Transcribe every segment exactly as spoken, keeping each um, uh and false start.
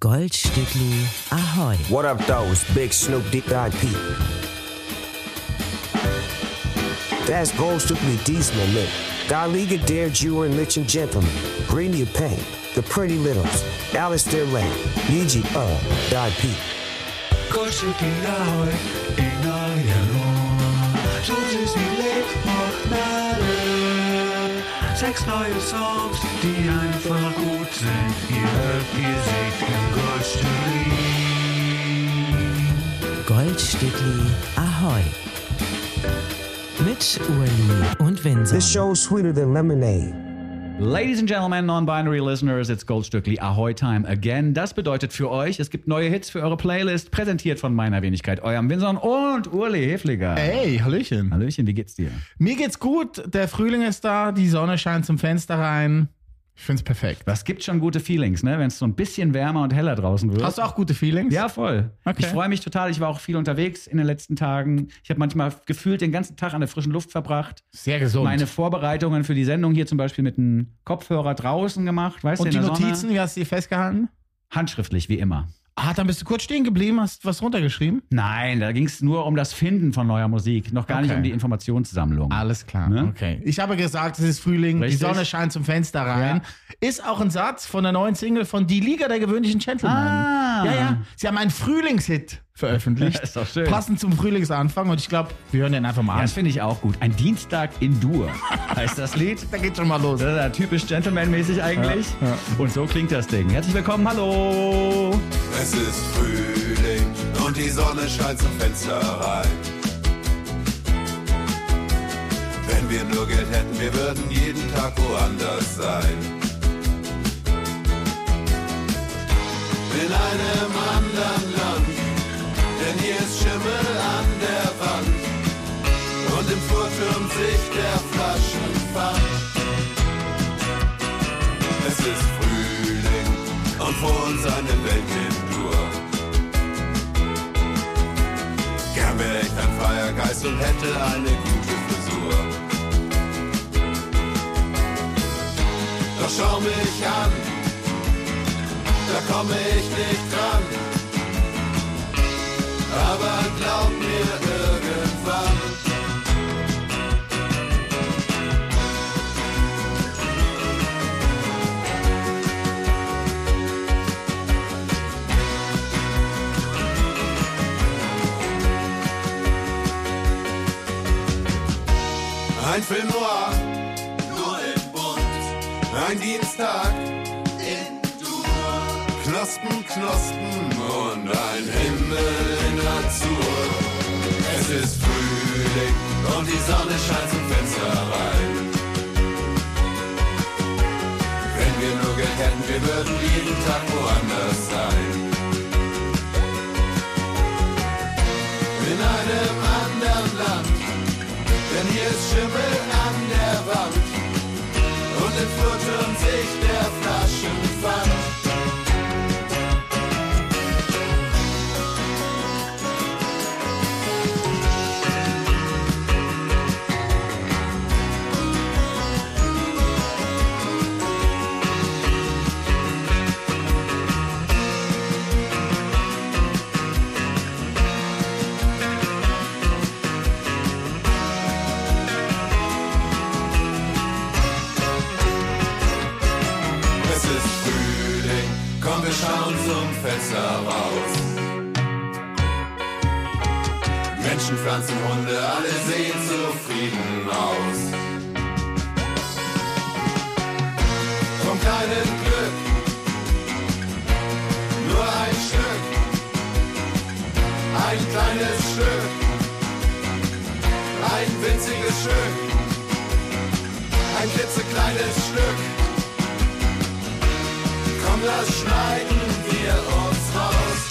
Goldstückli Ahoi. What up, though? It's Big Snoop D I P. That's Goldstückli diesmal mit Da Liga der Juden Lichen Gentlemen, Greenie Payne, The Pretty Littles, Alistair Lane, Yiji Uh, D I P. Goldstückli Ahoi, in euer Ohr. So süß wie Lebkuchenade. Sechs neue Songs, die einfach gut sind. Ihr hört, ihr seht im Goldstückli. Goldstückli Ahoi. Mit Urli und Vincent. This show's sweeter than lemonade. Ladies and Gentlemen, non-binary listeners, it's Goldstückli Ahoi time again. Das bedeutet für euch, es gibt neue Hits für eure Playlist, präsentiert von meiner Wenigkeit, eurem Vincent und Urli Hefliger. Hey, Hallöchen. Hallöchen, wie geht's dir? Mir geht's gut, der Frühling ist da, die Sonne scheint zum Fenster rein. Ich find's perfekt. Das gibt schon gute Feelings, ne? Wenn es so ein bisschen wärmer und heller draußen wird. Hast du auch gute Feelings? Ja, voll. Okay. Ich freue mich total. Ich war auch viel unterwegs in den letzten Tagen. Ich habe manchmal gefühlt den ganzen Tag an der frischen Luft verbracht. Sehr gesund. Meine Vorbereitungen für die Sendung hier zum Beispiel mit einem Kopfhörer draußen gemacht. Weißt du, und in die der Notizen, Sonne. wie hast du die festgehalten? Handschriftlich, wie immer. Ah, dann bist du kurz stehen geblieben, hast was runtergeschrieben? Nein, da ging es nur um das Finden von neuer Musik, noch gar Okay. nicht um die Informationssammlung. Alles klar, Ne? okay. Ich habe gesagt, es ist Frühling, Richtig. die Sonne scheint zum Fenster rein. Ist auch ein Satz von der neuen Single von Die Liga der gewöhnlichen Gentlemen. Ah. Ja, ja. Sie haben einen Frühlingshit veröffentlicht. Ist doch schön. Passend zum Frühlingsanfang und ich glaube, wir hören den einfach mal Ja, an. das finde ich auch gut. Ein Dienstag in Dur heißt das Lied. Da geht schon mal los. Das ist ja typisch Gentleman-mäßig eigentlich. Ja, ja. Und so klingt das Ding. Herzlich willkommen, hallo. Es ist Frühling und die Sonne scheint zum Fenster rein. Wenn wir nur Geld hätten, wir würden jeden Tag woanders sein. In einem anderen Land, denn hier ist Schimmel an der Wand und im Vorturm sich der Flaschenpfand. Es ist Frühling und vor uns eine Welt in Dur. Gern wäre ich ein freier Geist und hätte eine gute Frisur. Doch schau mich an, da komme ich nicht dran. Aber glaub mir irgendwann. Ein Film noir, nur im Bund. Ein Dienstag in Dur. Knospen, Knospen und ein Himmel in Azur. Es ist Frühling und die Sonne scheint zum Fenster rein. Wenn wir nur Geld hätten, wir würden jeden Tag woanders sein. In einem anderen Land. Denn hier ist Schimmel an der Wand und im Flurturm sich der Flaschenpfand. Wir schauen zum Fenster raus. Menschen, Pflanzen, Hunde, alle sehen zufrieden aus. Vom kleinen Glück nur ein Stück, ein kleines Stück, ein winziges Stück, ein klitzekleines Stück. Komm, das schneiden wir uns raus.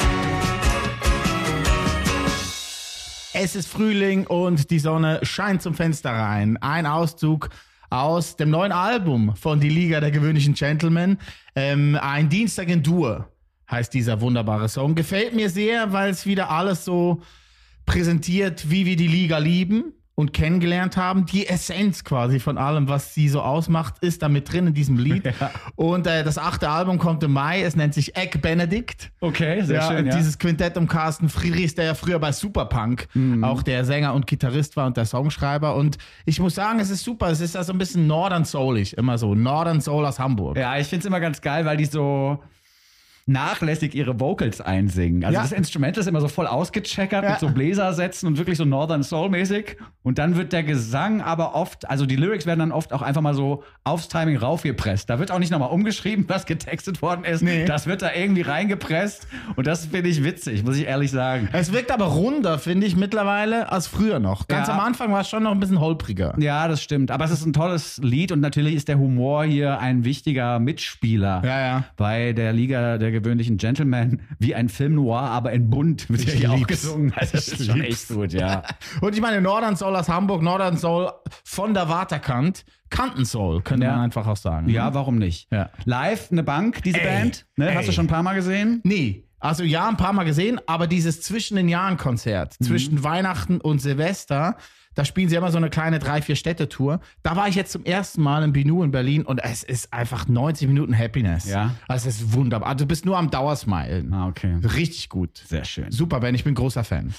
Es ist Frühling und die Sonne scheint zum Fenster rein. Ein Auszug aus dem neuen Album von Die Liga der gewöhnlichen Gentlemen. Ähm, ein Dienstag in Dur heißt dieser wunderbare Song. Gefällt mir sehr, weil es wieder alles so präsentiert, wie wir die Liga lieben. und kennengelernt haben. Die Essenz quasi von allem, was sie so ausmacht, ist da mit drin in diesem Lied. Ja. Und äh, das achte Album kommt im Mai. Es nennt sich Egg Benedict. Okay, sehr ja, schön, ja. Dieses Quintett um Carsten Friedrichs, der ja früher bei Superpunk mhm. auch der Sänger und Gitarrist war und der Songschreiber. Und ich muss sagen, es ist super. Es ist also ein bisschen Northern Soulig, immer so. Northern Soul aus Hamburg. Ja, ich finde es immer ganz geil, weil die so nachlässig ihre Vocals einsingen. Also Ja. das Instrument ist immer so voll ausgecheckert Ja. mit so Bläsersätzen und wirklich so Northern Soul-mäßig. Und dann wird der Gesang aber oft, also die Lyrics werden dann oft auch einfach mal so aufs Timing raufgepresst. Da wird auch nicht nochmal umgeschrieben, was getextet worden ist. Nee. Das wird da irgendwie reingepresst. Und das finde ich witzig, muss ich ehrlich sagen. Es wirkt aber runder, finde ich, mittlerweile als früher noch. Ganz Ja. am Anfang war es schon noch ein bisschen holpriger. Ja, das stimmt. Aber es ist ein tolles Lied und natürlich ist der Humor hier ein wichtiger Mitspieler. Ja, ja. Bei der Liga der gewöhnlichen Gentlemen, wie ein Film noir, aber in bunt wird Ich hier auch lieb's. gesungen. Also das Ich ist schon lieb's. echt gut, ja. Und ich meine, Northern Soul aus Hamburg, Northern Soul von der Waterkant, Kanten Soul, könnte Ja. man einfach auch sagen. Ja, warum nicht? Ja. Live, eine Bank, diese Ey, Band. Ne? Hast ey. du schon ein paar Mal gesehen? Nee, also ja, ein paar Mal gesehen, aber dieses zwischen den Jahren Konzert, Mhm. zwischen Weihnachten und Silvester, da spielen sie immer so eine kleine drei, vier Städte-Tour. Da war ich jetzt zum ersten Mal in Binu in Berlin und es ist einfach neunzig Minuten Happiness. Ja. Also es ist wunderbar. Also du bist nur am Dauersmilen. Ah, okay. Richtig gut. Sehr schön. Super, Ben, ich bin großer Fan.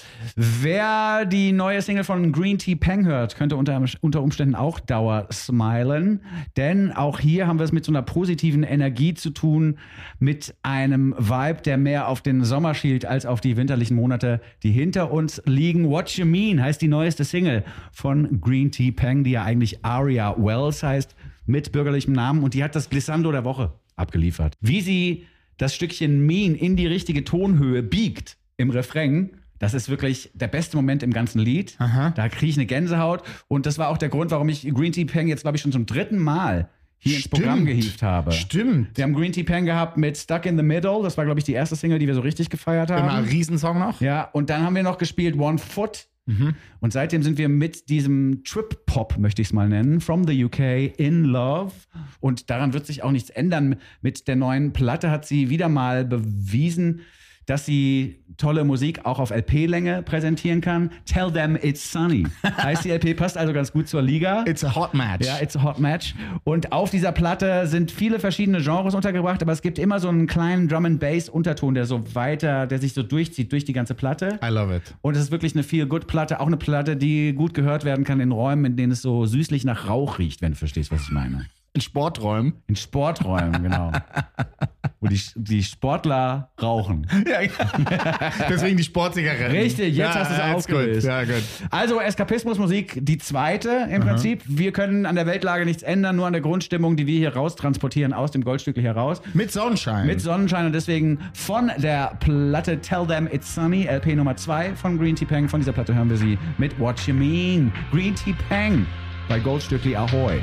Wer die neue Single von Green Tea Peng hört, könnte unter, unter Umständen auch dauersmilen. Denn auch hier haben wir es mit so einer positiven Energie zu tun, mit einem Vibe, der mehr auf den Sommer schielt als auf die winterlichen Monate, die hinter uns liegen. What You Mean heißt die neueste Single von Green Tea Peng, die ja eigentlich Aria Wells heißt, mit bürgerlichem Namen. Und die hat das Glissando der Woche abgeliefert. Wie sie das Stückchen Mean in die richtige Tonhöhe biegt im Refrain, das ist wirklich der beste Moment im ganzen Lied. Aha. Da kriege ich eine Gänsehaut. Und das war auch der Grund, warum ich Green Tea Peng jetzt, glaube ich, schon zum dritten Mal hier ins Stimmt. Programm gehievt habe. Stimmt. Wir haben Green Tea Peng gehabt mit Stuck in the Middle. Das war, glaube ich, die erste Single, die wir so richtig gefeiert haben. Immer ein Riesensong noch. Ja, und dann haben wir noch gespielt One Foot. Und seitdem sind wir mit diesem Trip-Pop, möchte ich es mal nennen, from the U K, in love. Und daran wird sich auch nichts ändern. Mit der neuen Platte hat sie wieder mal bewiesen, dass sie tolle Musik auch auf L P-Länge präsentieren kann. Tell Them It's Sunny heißt die L P, passt also ganz gut zur Liga. It's a hot match. Ja, it's a hot match. Und auf dieser Platte sind viele verschiedene Genres untergebracht, aber es gibt immer so einen kleinen Drum-and-Bass-Unterton, der so weiter, der sich so durchzieht durch die ganze Platte. I love it. Und es ist wirklich eine Feel-Good-Platte, auch eine Platte, die gut gehört werden kann in Räumen, in denen es so süßlich nach Rauch riecht, wenn du verstehst, was ich meine. In Sporträumen. In Sporträumen, genau. Wo die, die Sportler rauchen. Ja, deswegen die Sportzigaretten. Richtig, jetzt hast du es ja, ist aufgelöst. Gut. Ja, gut. Also Eskapismusmusik, die zweite im Prinzip. Wir können an der Weltlage nichts ändern, nur an der Grundstimmung, die wir hier raustransportieren aus dem Goldstückli heraus. Mit Sonnenschein. Mit Sonnenschein und deswegen von der Platte Tell Them It's Sunny, L P Nummer zwei von Green Tea Peng. Von dieser Platte hören wir sie mit What You Mean. Green Tea Peng bei Goldstückli Ahoy.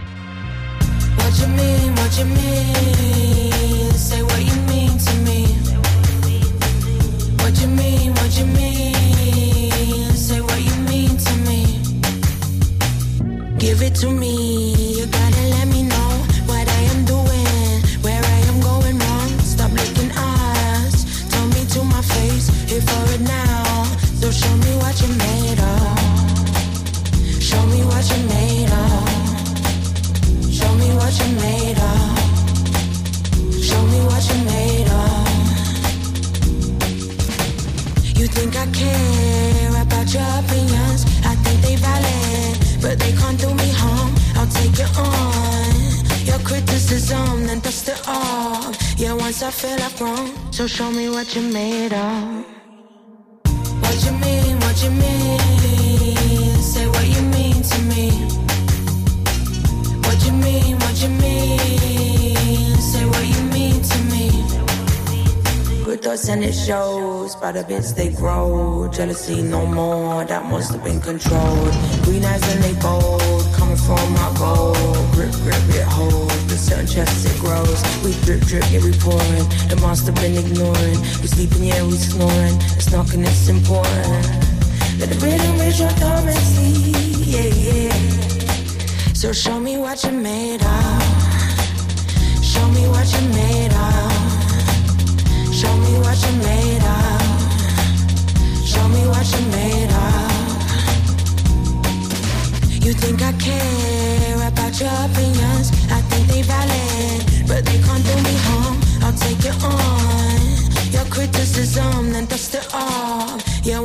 What you mean, what you mean? Say what you mean to me. What you mean, what you mean? Say what you mean to me. Give it to me. You gotta let me know what I am doing, where I am going wrong. Stop licking eyes. Tell me to my face, here for it now. So show me what you made of. Show me what you made of. Show me what you made of. Show me what you made of. You think I care about your opinions? I think they valid, but they can't do me harm. I'll take it on. Your criticism, then dust it off. Yeah, once I feel I've grown, so show me what you made of. What you mean, what you mean? Say what you mean to me. What you mean, what you mean? Say what you mean to me. Good thoughts and it shows. By the bits they grow. Jealousy no more, that must have been controlled. Green eyes and they bold, coming from my goal. Grip, grip, it holds. With certain chests it grows. We drip, drip, yeah we pouring. The monster been ignoring. We sleeping, yeah we snoring. It's knocking, it's important. Let the rhythm raise your dormancy, yeah, yeah. So show me what you made of. Show me what you made of. Show me what you made of. Show me what you made of.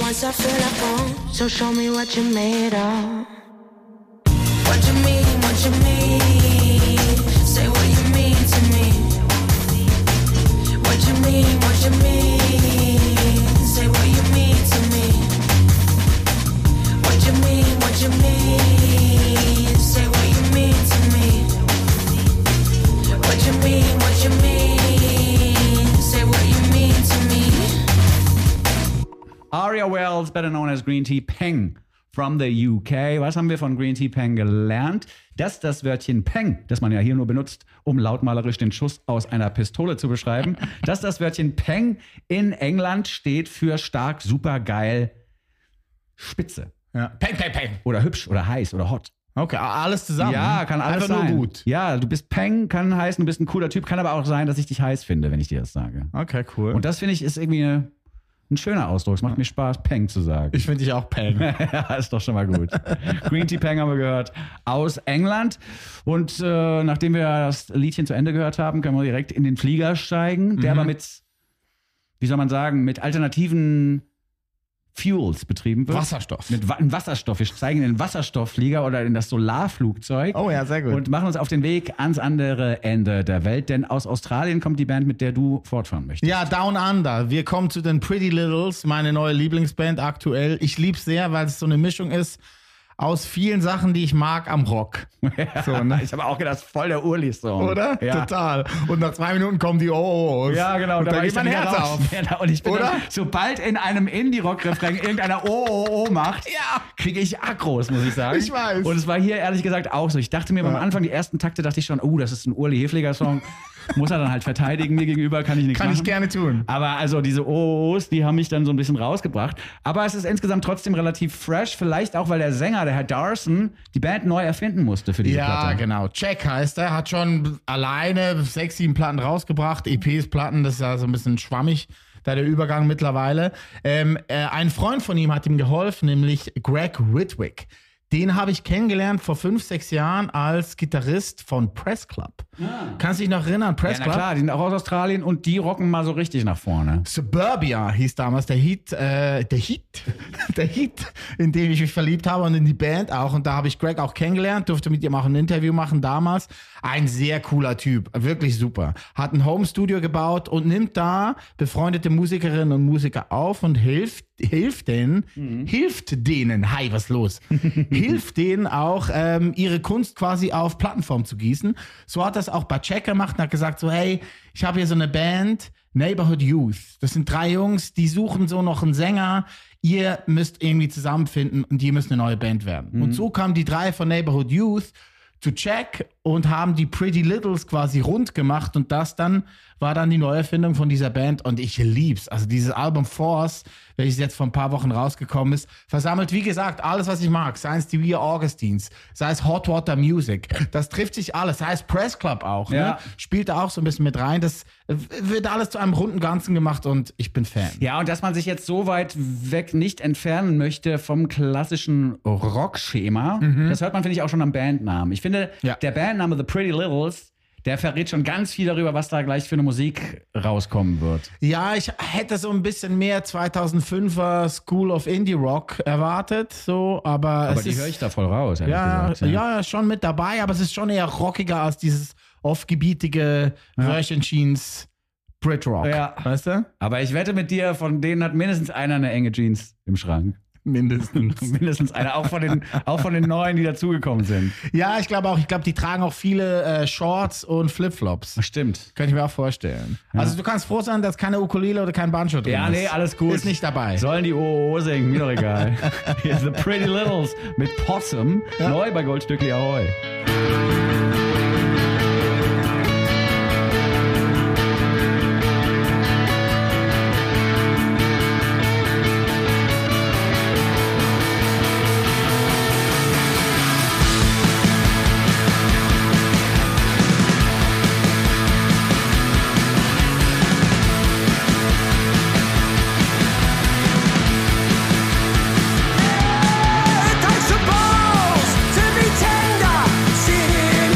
once I feel like home, so show me what you made of. What you mean, what you mean? Say what you mean to me. What you mean, what you mean? Say what you mean to me. What you mean, what you mean? Say what you mean to me. What you mean, what you mean? Say what you mean to me. Aria Wells, better known as Green Tea Peng from the U K. Was haben wir von Green Tea Peng gelernt? Dass das Wörtchen Peng, das man ja hier nur benutzt, um lautmalerisch den Schuss aus einer Pistole zu beschreiben, dass das Wörtchen Peng in England steht für stark, super geil, spitze. Ja. Peng, peng, peng. Oder hübsch oder heiß oder hot. Okay, alles zusammen. Ja, kann alles Einfach sein. nur gut. Ja, du bist Peng, kann heißen, du bist ein cooler Typ, kann aber auch sein, dass ich dich heiß finde, wenn ich dir das sage. Okay, cool. Und das finde ich ist irgendwie eine, ein schöner Ausdruck. Es macht mir Spaß, Peng zu sagen. Ich finde dich auch Peng. Ja, ist doch schon mal gut. Green Tea Peng haben wir gehört aus England. Und äh, nachdem wir das Liedchen zu Ende gehört haben, können wir direkt in den Flieger steigen, der Mhm. aber mit, wie soll man sagen, mit alternativen Fuels betrieben wird. Wasserstoff. Mit Wa- Wasserstoff. Wir steigen in den Wasserstoffflieger oder in das Solarflugzeug. Oh ja, sehr gut. Und machen uns auf den Weg ans andere Ende der Welt. Denn aus Australien kommt die Band, mit der du fortfahren möchtest. Ja, Down Under. Wir kommen zu den Pretty Littles, meine neue Lieblingsband aktuell. Ich liebe es sehr, weil es so eine Mischung ist aus vielen Sachen, die ich mag am Rock. So, ne? Ich habe auch gedacht, voll der Urli-Song. Oder? Ja. Total. Und nach zwei Minuten kommen die O's. Ja, genau. Und da war geht ich mein dann Herz wieder raus. auf. Ja, und ich bin Oder? dann, sobald in einem Indie-Rock-Refrain irgendeiner Oh, oh, oh macht, Ja. kriege ich Aggros, muss ich sagen. Ich weiß. Und es war hier ehrlich gesagt auch so. Ich dachte mir beim Anfang, die ersten Takte, dachte ich schon, oh, das ist ein Urli-Hefliger-Song. Muss er dann halt verteidigen mir gegenüber, kann ich nichts Kann machen. ich gerne tun. Aber also diese O's, die haben mich dann so ein bisschen rausgebracht. Aber es ist insgesamt trotzdem relativ fresh. Vielleicht auch, weil der Sänger, der Herr Darson, die Band neu erfinden musste für diese Ja, Platte. genau. Jack heißt er, hat schon alleine sechs, sieben Platten rausgebracht. E Ps, Platten, das ist ja so ein bisschen schwammig, da der Übergang mittlerweile. Ähm, äh, ein Freund von ihm hat ihm geholfen, nämlich Greg Ridwick. Den habe ich kennengelernt vor fünf, sechs Jahren als Gitarrist von Press Club. Kannst du dich noch erinnern? Press Ja, na Club? klar, die sind auch aus Australien und die rocken mal so richtig nach vorne. Suburbia hieß damals der Hit, äh, der Hit, der Hit, in den ich mich verliebt habe und in die Band auch. Und da habe ich Greg auch kennengelernt, durfte mit ihm auch ein Interview machen damals. Ein sehr cooler Typ, wirklich super. Hat ein Home-Studio gebaut und nimmt da befreundete Musikerinnen und Musiker auf und hilft, hilft denen, Mhm. hilft denen, hi, was los? hilft denen auch, ähm, ihre Kunst quasi auf Plattenform zu gießen. So hat das auch bei Check gemacht und hat gesagt so, hey, ich habe hier so eine Band, Neighborhood Youth. Das sind drei Jungs, die suchen so noch einen Sänger. Ihr müsst irgendwie zusammenfinden und die müssen eine neue Band werden. Und so kamen die drei von Neighborhood Youth zu Check und haben die Pretty Littles quasi rund gemacht und das dann war dann die Neuerfindung von dieser Band und ich lieb's. Also dieses Album Force, welches jetzt vor ein paar Wochen rausgekommen ist, versammelt, wie gesagt, alles, was ich mag. Sei es die We Are Augustines, sei es Hot Water Music, das trifft sich alles. Sei es Press Club auch, Ja. ne? Spielt da auch so ein bisschen mit rein. Das wird alles zu einem runden Ganzen gemacht und ich bin Fan. Ja, und dass man sich jetzt so weit weg nicht entfernen möchte vom klassischen Rockschema, das hört man, finde ich, auch schon am Bandnamen. Ich finde, Ja. der Bandname The Pretty Littles, der verrät schon ganz viel darüber, was da gleich für eine Musik rauskommen wird. Ja, ich hätte so ein bisschen mehr zweitausendfünfer School of Indie Rock erwartet, so, aber, Aber es die ist, höre ich da voll raus, ehrlich ja, gesagt. ja, schon mit dabei, aber es ist schon eher rockiger als dieses off-gebietige Virgin Jeans Brit Rock, Ja. weißt du? Aber ich wette mit dir, von denen hat mindestens einer eine enge Jeans im Schrank. Mindestens. Mindestens einer, auch von den, auch von den Neuen, die dazugekommen sind. Ja, ich glaube auch, ich glaube, die tragen auch viele äh, Shorts und Flipflops. Stimmt. Könnte ich mir auch vorstellen. Also du kannst froh sein, dass keine Ukulele oder kein Banjo drin Ja, ist. nee, alles gut. Ist nicht dabei. Sollen die O O O singen, mir doch egal. Hier ist The Pretty Littles mit Possum, neu bei Goldstückli Ahoi. It takes some balls to be tender, sitting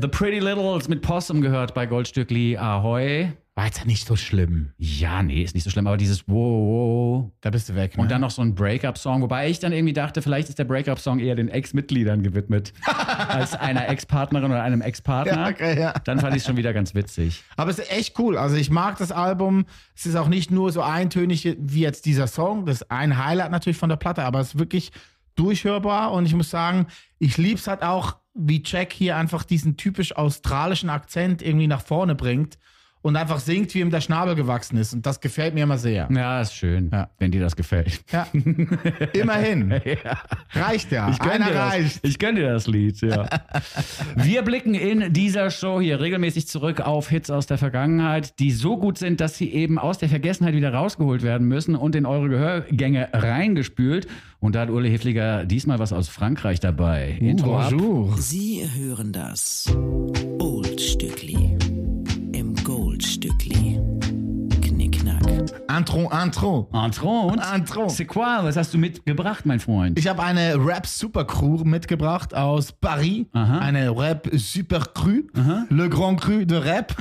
The Pretty Littles mit Possum gehört bei Goldstückli Ahoi. War jetzt nicht so schlimm. Ja, nee, ist nicht so schlimm, aber dieses Wow, wow. Da bist du weg, ne? Und dann noch so ein Breakup-Song, wobei ich dann irgendwie dachte, vielleicht ist der Breakup-Song eher den Ex-Mitgliedern gewidmet, als einer Ex-Partnerin oder einem Ex-Partner. Ja, okay, ja. Dann fand ich es schon wieder ganz witzig. Aber es ist echt cool. Also ich mag das Album. Es ist auch nicht nur so eintönig wie jetzt dieser Song. Das ist ein Highlight natürlich von der Platte, aber es ist wirklich durchhörbar. Und ich muss sagen, ich liebe es halt auch, wie Jack hier einfach diesen typisch australischen Akzent irgendwie nach vorne bringt. Und einfach singt, wie ihm der Schnabel gewachsen ist. Und das gefällt mir immer sehr. Ja, ist schön, Ja. wenn dir das gefällt. Ja. Immerhin. Ja. Reicht ja. Ich gönn Einer dir das. reicht. Ich gönn dir das Lied, ja. Wir blicken in dieser Show hier regelmäßig zurück auf Hits aus der Vergangenheit, die so gut sind, dass sie eben aus der Vergessenheit wieder rausgeholt werden müssen und in eure Gehörgänge reingespült. Und da hat Uli Hifliger diesmal was aus Frankreich dabei. Intro ab. Bonjour. Sie hören das Oldstückli im Goldstückli. Knickknack. Intro, Intro. Intro und? Intro. C'est quoi? Was hast du mitgebracht, mein Freund? Ich habe eine Rap-Super-Crew mitgebracht aus Paris. Aha. Eine Rap-Super-Crew. Le Grand Cru de Rap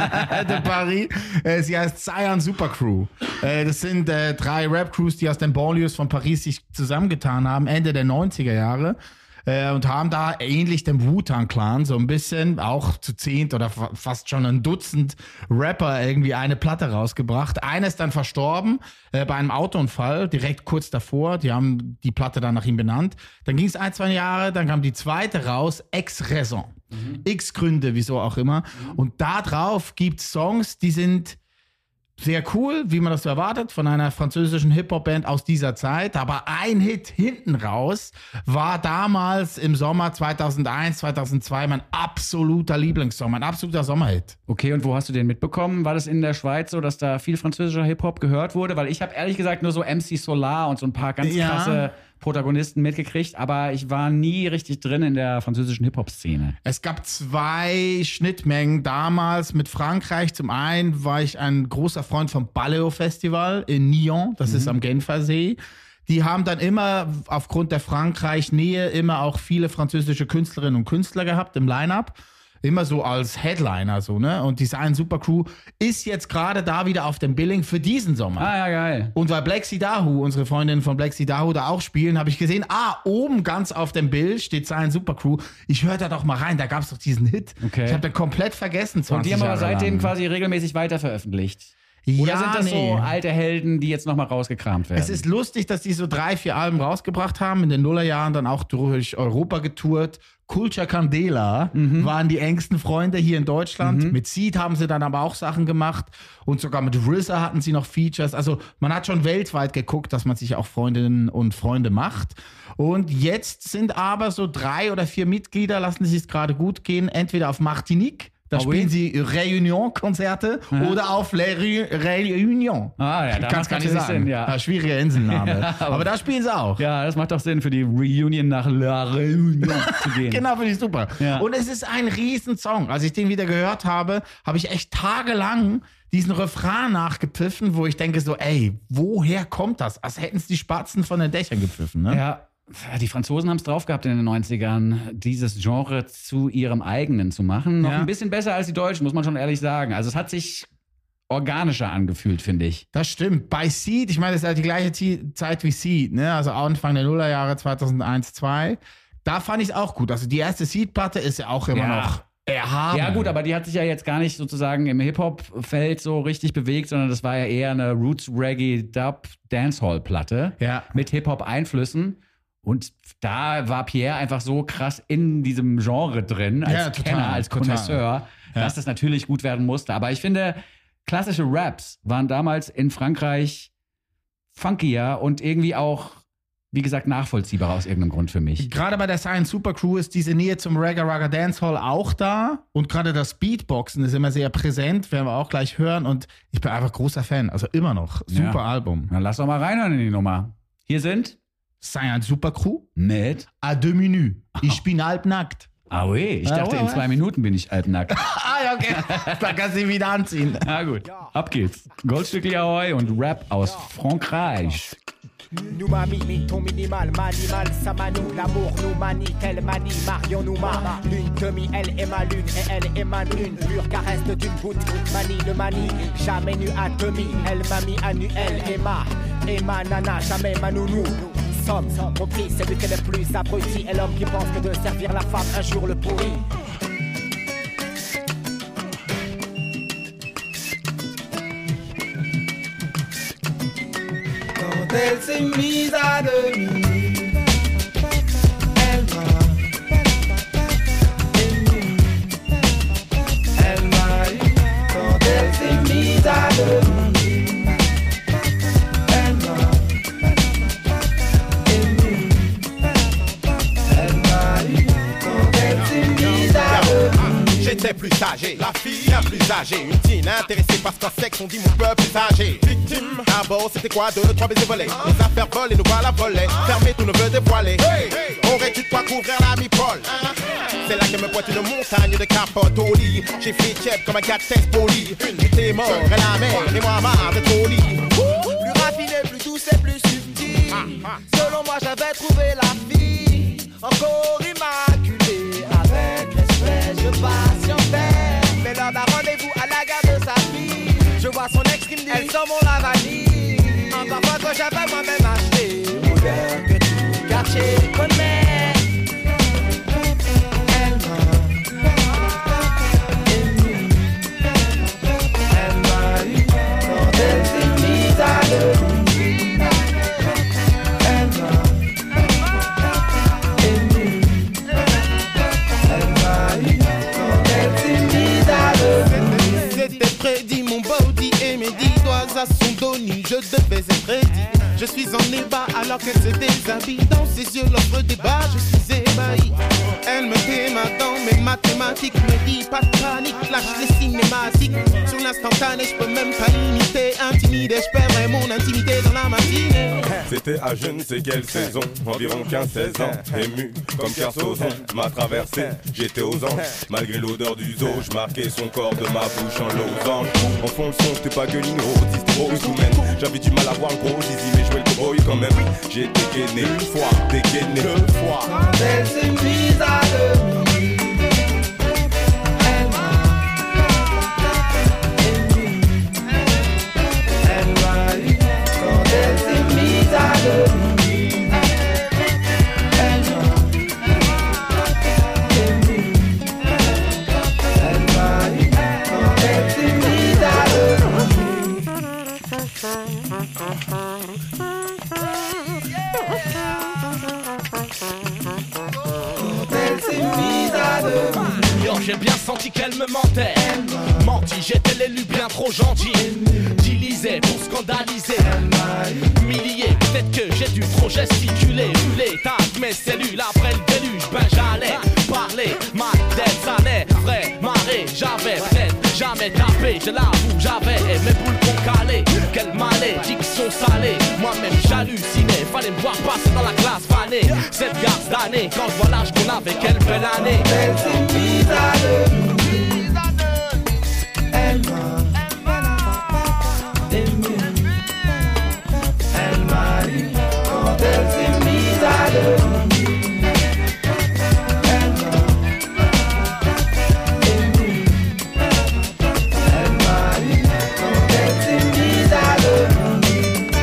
de Paris. Äh, Sie heißt Cyan Super Crew. Äh, Das sind äh, drei Rap-Crews, die aus den Banlieues von Paris sich zusammengetan haben, Ende der neunziger Jahre. Äh, und haben da ähnlich dem Wu-Tang-Clan so ein bisschen, auch zu zehnt oder fa- fast schon ein Dutzend Rapper irgendwie eine Platte rausgebracht. Einer ist dann verstorben äh, bei einem Autounfall, direkt kurz davor. Die haben die Platte dann nach ihm benannt. Dann ging es ein, zwei Jahre, dann kam die zweite raus, Ex-Raison. Mhm. X-Gründe, wieso auch immer. Mhm. Und da drauf gibt es Songs, die sind sehr cool, wie man das so erwartet, von einer französischen Hip-Hop-Band aus dieser Zeit. Aber ein Hit hinten raus war damals im Sommer zweitausendeins, zweitausendzwei mein absoluter Lieblingssong, mein absoluter Sommerhit. Okay, und wo hast du den mitbekommen? War das in der Schweiz so, dass da viel französischer Hip-Hop gehört wurde? Weil ich habe ehrlich gesagt nur so M C Solar und so ein paar ganz Ja. krasse Protagonisten mitgekriegt, aber ich war nie richtig drin in der französischen Hip-Hop-Szene. Es gab zwei Schnittmengen damals mit Frankreich. Zum einen war ich ein großer Freund vom Baleo Festival in Nyon, das ist am Genfersee. Die haben dann immer aufgrund der Frankreich-Nähe immer auch viele französische Künstlerinnen und Künstler gehabt im Line-Up. Immer so als Headliner, so, ne? Und die Cyan Super Crew ist jetzt gerade da wieder auf dem Billing für diesen Sommer. Ah, ja, geil. Und weil Black Sea Dahu, unsere Freundinnen von Black Sea Dahu da auch spielen, habe ich gesehen, ah, oben ganz auf dem Bild steht Cyan Super Crew. Ich höre da doch mal rein, da gab es doch diesen Hit. Okay. Ich habe den komplett vergessen, zwanzig Und die haben aber Jahre seitdem lang. quasi regelmäßig weiter veröffentlicht. Oder Ja, sind das nee. so alte Helden, die jetzt nochmal rausgekramt werden? Es ist lustig, dass die so drei, vier Alben rausgebracht haben, in den Nullerjahren dann auch durch Europa getourt. Culture Candela Mhm. waren die engsten Freunde hier in Deutschland. Mit Seed haben sie dann aber auch Sachen gemacht und sogar mit R Z A hatten sie noch Features. Also man hat schon weltweit geguckt, dass man sich auch Freundinnen und Freunde macht. Und jetzt sind aber so drei oder vier Mitglieder, lassen sich es gerade gut gehen, entweder auf Martinique, da Oh, spielen oui. sie Réunion-Konzerte, oder auf Les Ré- Réunion. Ah, ja, da Kannst macht gar nicht natürlich sagen. Sinn, ja. Ja, schwieriger Inselname. Ja, aber- aber da spielen sie auch. Ja, das macht doch Sinn, für die Reunion nach La Réunion zu gehen. Genau, finde ich super. Ja. Und es ist ein Riesensong. Als ich den wieder gehört habe, habe ich echt tagelang diesen Refrain nachgepfiffen, wo ich denke so, ey, woher kommt das? Als hätten es die Spatzen von den Dächern gepfiffen, ne? Ja, die Franzosen haben es drauf gehabt in den neunzigern, dieses Genre zu ihrem eigenen zu machen. Noch Ja. ein bisschen besser als die Deutschen, muss man schon ehrlich sagen. Also es hat sich organischer angefühlt, finde ich. Das stimmt. Bei Seed, ich meine, das ist halt die gleiche Zi- Zeit wie Seed, ne? Also Anfang der Nullerjahre zweitausendeins, zweitausendzwei. Da fand ich es auch gut. Also die erste Seed-Platte ist ja auch immer Ja. noch erhaben. Ja gut, aber die hat sich ja jetzt gar nicht sozusagen im Hip-Hop-Feld so richtig bewegt, sondern das war ja eher eine Roots-Reggae-Dub-Dancehall-Platte Ja. mit Hip-Hop-Einflüssen. Und da war Pierre einfach so krass in diesem Genre drin, als Ja, total, Kenner, als total. Connoisseur, dass das natürlich gut werden musste. Aber ich finde, klassische Raps waren damals in Frankreich funkier und irgendwie auch, wie gesagt, nachvollziehbar aus irgendeinem Grund für mich. Gerade bei der Cyan Super Crew ist diese Nähe zum Ragga Ragga Dancehall auch da. Und gerade das Beatboxen ist immer sehr präsent, werden wir auch gleich hören. Und ich bin einfach großer Fan. Also immer noch. Super Ja. Album. Dann lass doch mal reinhören in die Nummer. Hier sind Cyan Super Crew. mit À deux minutes. Ich bin halbnackt. Ah oui, ich Ah, dachte, ouais, in ouais. zwei Minuten bin ich halbnackt. Ah ja, okay. Da kannst du ihn wieder anziehen. Na gut, ab geht's. Goldstückli Ahoi und Rap aus Frankreich. Nous mami, ton minimal, manimal, ça manou. L'amour nous manie, qu'elle manie, Marion nous ma. Lune, demi, elle est ma lune et elle émane une pure caresse d'une goutte. Manie le manie, jamais nu à demi. Elle m'a mis à nu, elle est ma. Et ma nana, jamais ma nounou. Somme, compris, c'est lui qui est le plus abruti. Et l'homme qui pense que de servir la femme un jour le pourrit. Quand elle s'est mise à demi, elle m'a ému. Elle m'a eu. Quand elle s'est mise à demi, elle m'a ému. Elle m'a eu. Quand elle s'est mise à demi. J'étais plus âgé, la fille bien plus âgée. Une teen intéressée parce qu'en sexe on dit mon peuple est âgé. Victime, d'abord c'était quoi? Deux, trois baisers volés. Les affaires volent et nous voilà volés. Fermé, tout ne veut dévoiler. Aurais-tu de quoi couvrir la mi-pole? C'est là que me pointe une montagne de capote au lit. J'ai fait tiep comme un cat test poli. Une t'es mort et la mer et moi marre de ton lit. Plus raffiné, plus douce et plus subtil. Selon moi j'avais trouvé la fille encore immaculée. Avec l'espèce je patientais. Mais lors d'un rendez-vous à la gare de sa fille, je vois son ex qui me dit elle sent mon la vanille. Encore fois que j'avais moi-même acheté. Odeur que tout quartier connaît. Elle m'a ému. Elle m'a eu. Quand elle s'est mise à demi, elle m'a ému. Elle m'a eu. Quand elle s'est mise à demi. C'était prédit, mon body et mes dix doigts à son dos nu, je devais être ready. Je suis en ébat alors qu'elle se déshabille. Dans ses yeux l'offre débat, je suis ébahi. Elle me démarre dans mes mathématiques. Me dit pas de panique, lâche les cinématiques. Sur l'instantané, je peux même pas imiter. Intimidé, je perdrai mon intimité dans la matinée. C'était à je ne sais quelle saison, environ quinze seize ans. Ému comme Kersozon m'a traversé, j'étais aux anges. Malgré l'odeur du zoo, je marquais son corps de ma bouche en losange. En fond le son, j'étais pas gueuline, autiste, gros humaine. J'avais du mal à voir le gros zizi, mais jouais le gros quand même. J'ai dégainé une fois, dégainé deux fois. Quand elle s'est mise à demi, elle m'a ému. Elle m'a eu. Quand elle s'est mise à demi, elle m'a ému. Elle m'a eu. Quand elle s'est mise à demi. Quand elle s'est mise à demi. Yo, j'ai bien senti qu'elle me mentait. Menti, j'étais l'élu bien trop gentil. J'lisais pour scandaliser. Humilié, peut-être que j'ai dû trop gesticuler. Vu l'état de mes cellules après le déluge. Ben j'allais parler, ma tête s'allait. Vrai, marée, j'avais peut-être jamais tapé. Je l'avoue, j'avais mes boules qu'on calait. Quelle malédiction salée. Moi-même j'hallucinais. Fallait me voir passer dans la classe fanée. Cette garce d'année, quand je vois l'âge qu'on avait, quelle belle année. Elle s'est mise à demi. Elle m'a ému. Elle m'a eu. Quand elle s'est mise à demi, elle m'a ému. Elle m'a eu. Quand elle s'est mise à demi.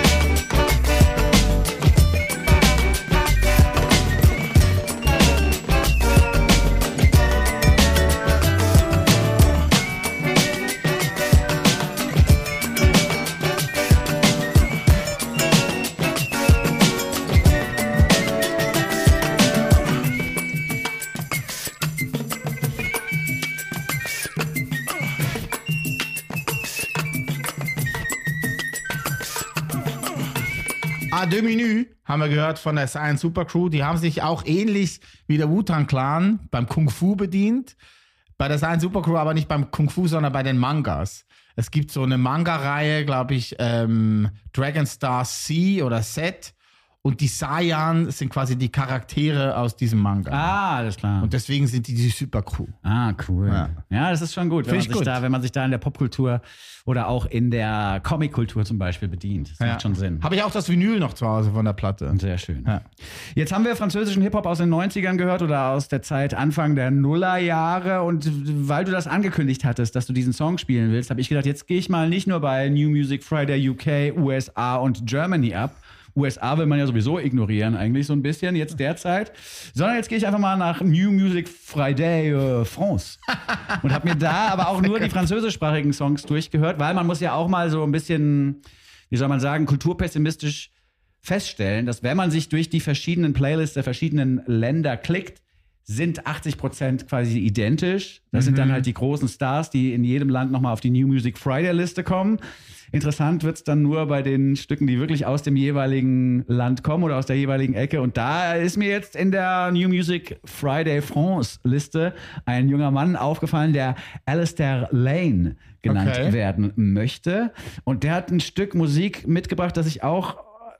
Ah, deux Minuten haben wir gehört von der Science Supercrew. Die haben sich auch ähnlich wie der Wu-Tang Clan beim Kung Fu bedient. Bei der Science Supercrew aber nicht beim Kung Fu, sondern bei den Mangas. Es gibt so eine Manga-Reihe, glaube ich, ähm, Dragon Star C oder Z. Und die Saiyan sind quasi die Charaktere aus diesem Manga. Ah, alles klar. Und deswegen sind die die super cool. Ah, cool. Ja, Ja. das ist schon gut, wenn man, Find ich sich gut. Da, wenn man sich da in der Popkultur oder auch in der Comic-Kultur zum Beispiel bedient. Das macht schon Sinn. Habe ich auch das Vinyl noch zu Hause von der Platte. Sehr schön. Ja. Jetzt haben wir französischen Hip-Hop aus den neunzigern gehört oder aus der Zeit Anfang der Nullerjahre. Und weil du das angekündigt hattest, dass du diesen Song spielen willst, habe ich gedacht, jetzt gehe ich mal nicht nur bei New Music Friday U K, U S A und Germany ab. U S A will man ja sowieso ignorieren, eigentlich so ein bisschen, jetzt derzeit. Sondern jetzt gehe ich einfach mal nach New Music Friday äh, France. Und habe mir da aber auch nur die französischsprachigen Songs durchgehört, weil man muss ja auch mal so ein bisschen, wie soll man sagen, kulturpessimistisch feststellen, dass wenn man sich durch die verschiedenen Playlists der verschiedenen Länder klickt, sind achtzig Prozent quasi identisch. Das mhm. sind dann halt die großen Stars, die in jedem Land nochmal auf die New Music Friday-Liste kommen. Interessant wird's dann nur bei den Stücken, die wirklich aus dem jeweiligen Land kommen oder aus der jeweiligen Ecke. Und da ist mir jetzt in der New Music Friday France-Liste ein junger Mann aufgefallen, der Alistair Lane genannt Okay. werden möchte. Und der hat ein Stück Musik mitgebracht, das ich auch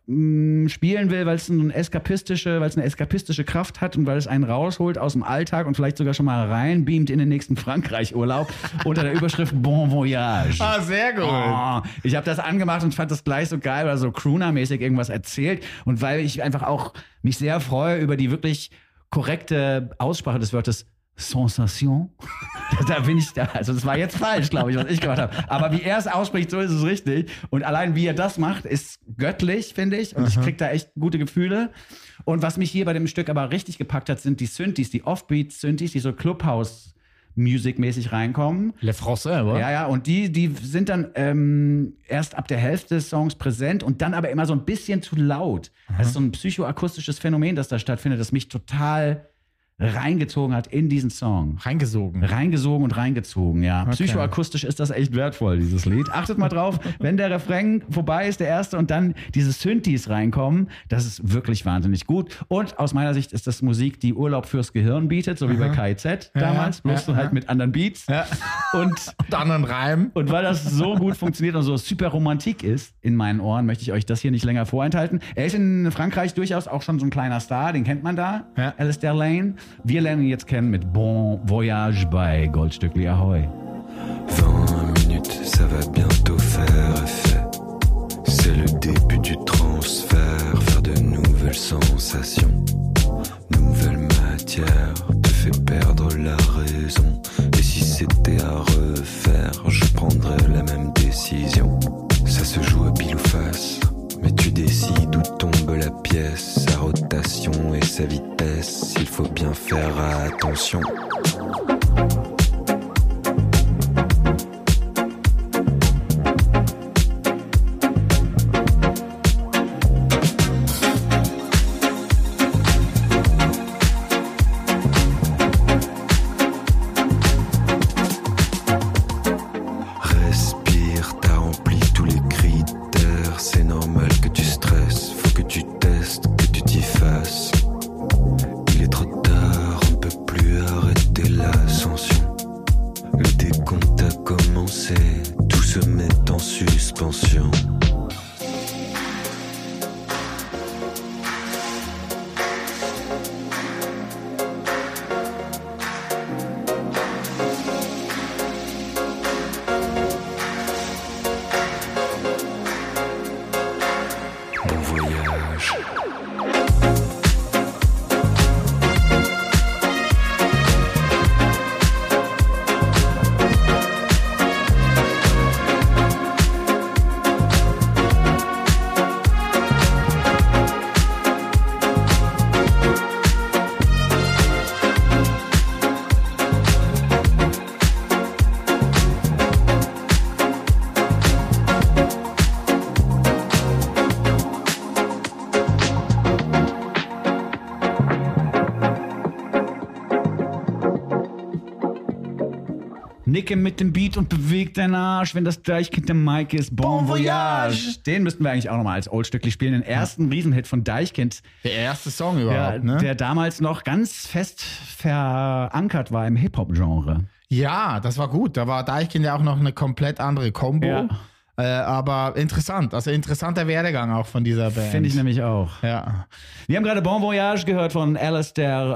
mh, spielen will, weil es eine eskapistische, weil es eine eskapistische Kraft hat und weil es einen rausholt aus dem Alltag und vielleicht sogar schon mal reinbeamt in den nächsten Frankreich-Urlaub unter der Überschrift Bon Voyage. Ah, sehr gut. Oh, ich habe das angemacht und fand das gleich so geil, weil er so Crooner-mäßig irgendwas erzählt und weil ich einfach auch mich sehr freue über die wirklich korrekte Aussprache des Wortes Sensation. Da bin ich da. Also das war jetzt falsch, glaube ich, was ich gemacht habe. Aber wie er es ausspricht, so ist es richtig. Und allein wie er das macht, ist göttlich, finde ich. Und ich kriege da echt gute Gefühle. Und was mich hier bei dem Stück aber richtig gepackt hat, sind die Synthes, die Offbeat-Synthes, die so Clubhouse Music-mäßig reinkommen. Le Français, oder? Ja, ja, und die, die sind dann ähm, erst ab der Hälfte des Songs präsent und dann aber immer so ein bisschen zu laut. Das ist so ein psychoakustisches Phänomen, das da stattfindet, das mich total reingezogen hat in diesen Song. Reingesogen. Reingesogen und reingezogen, ja. Okay. Psychoakustisch ist das echt wertvoll, dieses Lied. Achtet mal drauf, wenn der Refrain vorbei ist, der erste, und dann diese Synthes reinkommen, das ist wirklich wahnsinnig gut. Und aus meiner Sicht ist das Musik, die Urlaub fürs Gehirn bietet, so wie bei K I Z damals, Ja, bloß ja, halt ja. mit anderen Beats. Ja. Und Und anderen Reim. und weil das so gut funktioniert und so super romantik ist in meinen Ohren, möchte ich euch das hier nicht länger vorenthalten. Er ist in Frankreich durchaus auch schon so ein kleiner Star, den kennt man da, Ja. Alistair Lane. Wir lernen ihn jetzt kennen mit Bon Voyage bei Goldstückli Ahoy. vingt minutes, ça va bientôt faire effet. C'est le début du transfert, faire de nouvelles sensations. Nouvelle matière te fait perdre la raison. Et si c'était à refaire, je prendrais la même décision. Ça se joue à pile ou face, mais tu décides où tombe la pièce, sa rotation et sa vitesse. Il faut bien faire attention. Respire, t'as rempli tous les critères. C'est normal que tu stresses, faut que tu testes, que tu t'y fasses. Il est trop tard, on peut plus arrêter l'ascension. Le décompte a commencé, tout se met en suspension. Bon voyage. Nicke mit dem Beat und bewegt deinen Arsch, wenn das Deichkind der Mike ist. Bon, Bon Voyage. Voyage. Den müssten wir eigentlich auch nochmal als Oldstückli spielen. Den ersten Riesenhit von Deichkind, Der erste Song der, überhaupt, ne? der damals noch ganz fest verankert war im Hip-Hop-Genre. Ja, das war gut. Da war Deichkind ja auch noch eine komplett andere Combo. Ja. Äh, aber interessant, also interessanter Werdegang auch von dieser Band. Finde ich nämlich auch. Ja. Wir haben gerade Bon Voyage gehört von Alistair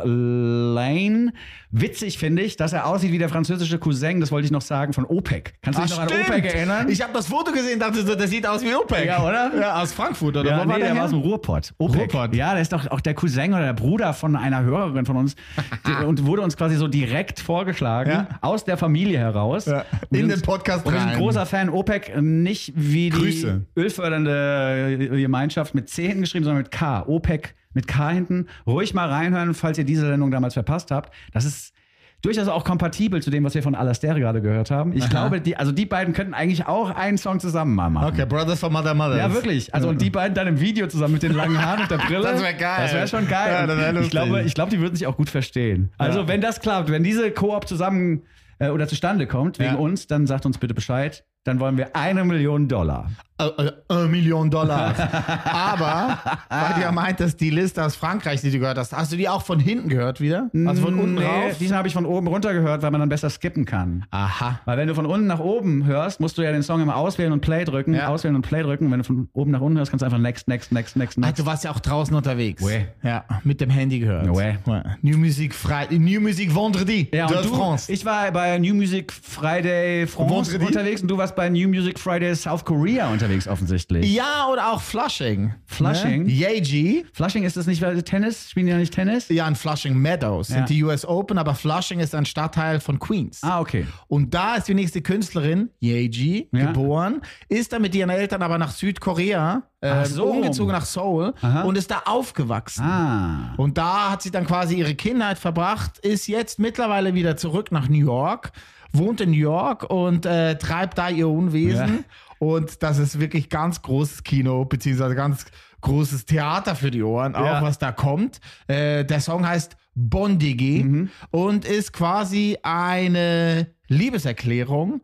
Lane. Witzig finde ich, dass er aussieht wie der französische Cousin, das wollte ich noch sagen, von OPEC. Kannst du dich noch an OPEC erinnern? Ich habe das Foto gesehen, dachte so, der sieht aus wie OPEC. Ja, oder? Ja, aus Frankfurt, oder Ja, wo nee, war der, der her? war aus dem Ruhrpott. OPEC. Ruhrpott. Ja, der ist doch auch der Cousin oder der Bruder von einer Hörerin von uns die, und wurde uns quasi so direkt vorgeschlagen, Ja. aus der Familie heraus. Ja, Und in uns- den Podcast Und wir sind rein. großer Fan OPEC, nicht wie die Grüße. ölfördernde Gemeinschaft mit C hinten geschrieben, sondern mit K. OPEC mit K hinten. Ruhig mal reinhören, falls ihr diese Sendung damals verpasst habt. Das ist durchaus auch kompatibel zu dem, was wir von Alastair gerade gehört haben. Ich Aha. glaube, die, also die beiden könnten eigentlich auch einen Song zusammen mal machen. Okay, Brothers from Mother Mothers. Ja, wirklich. Also und die beiden dann im Video zusammen mit den langen Haaren und der Brille. Das wär geil. Das wäre schon geil. Ja, das wär ich lustig. glaube, ich glaube, die würden sich auch gut verstehen. Also Ja. wenn das klappt, wenn diese Koop zusammen äh, oder zustande kommt wegen Ja. uns, dann sagt uns bitte Bescheid. Dann wollen wir eine Million Dollar. Äh, äh, eine Million Dollar. Aber, weil du ja meintest, die Liste aus Frankreich, die du gehört hast, hast du die auch von hinten gehört wieder? Also von unten nee, rauf? diesen habe ich von oben runter gehört, weil man dann besser skippen kann. Aha. Weil wenn du von unten nach oben hörst, musst du ja den Song immer auswählen und Play drücken, Ja. auswählen und Play drücken. Und wenn du von oben nach unten hörst, kannst du einfach next, next, next, next, Also, next. du warst ja auch draußen unterwegs. Ouais. Ja, mit dem Handy gehört. Ouais. Ouais. New Music Friday, New Music Vendredi Ja, de und du, France. ich war bei New Music Friday France Vendredi? unterwegs und du warst bei New Music Friday South Korea unterwegs offensichtlich. Ja, oder auch Flushing. Flushing? Ne? Yeji. Flushing, ist das nicht weil Tennis? Spielen die ja nicht Tennis? Ja, in Flushing Meadows Ja. sind die U S Open, aber Flushing ist ein Stadtteil von Queens. Ah, okay. Und da ist die nächste Künstlerin, Yeji, Ja. geboren, ist dann mit ihren Eltern aber nach Südkorea äh, Ach so. umgezogen nach Seoul Aha. und ist da aufgewachsen. Ah. Und da hat sie dann quasi ihre Kindheit verbracht, ist jetzt mittlerweile wieder zurück nach New York, wohnt in New York und äh, treibt da ihr Unwesen. Ja. Und das ist wirklich ganz großes Kino, beziehungsweise ganz großes Theater für die Ohren, auch Ja. was da kommt. Äh, der Song heißt Bondigi Mhm. und ist quasi eine Liebeserklärung